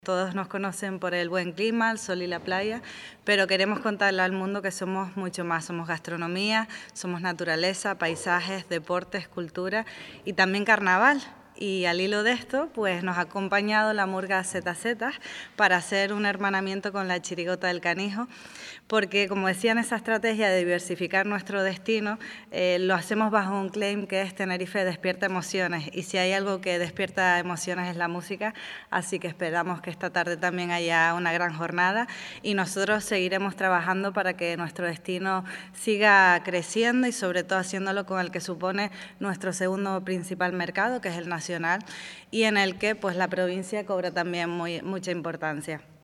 Todos nos conocen por el buen clima, el sol y la playa, pero queremos contarle al mundo que somos mucho más. Somos gastronomía, somos naturaleza, paisajes, deportes, cultura y también carnaval. Y al hilo de esto, pues nos ha acompañado la murga ZZ para hacer un hermanamiento con la chirigota del Canijo, porque como decía en esa estrategia de diversificar nuestro destino, lo hacemos bajo un claim que es Tenerife despierta emociones, y si hay algo que despierta emociones es la música, así que esperamos que esta tarde también haya una gran jornada y nosotros seguiremos trabajando para que nuestro destino siga creciendo y sobre todo haciéndolo con el que supone nuestro segundo principal mercado, que es el nacional, y en el que pues la provincia cobra también mucha importancia.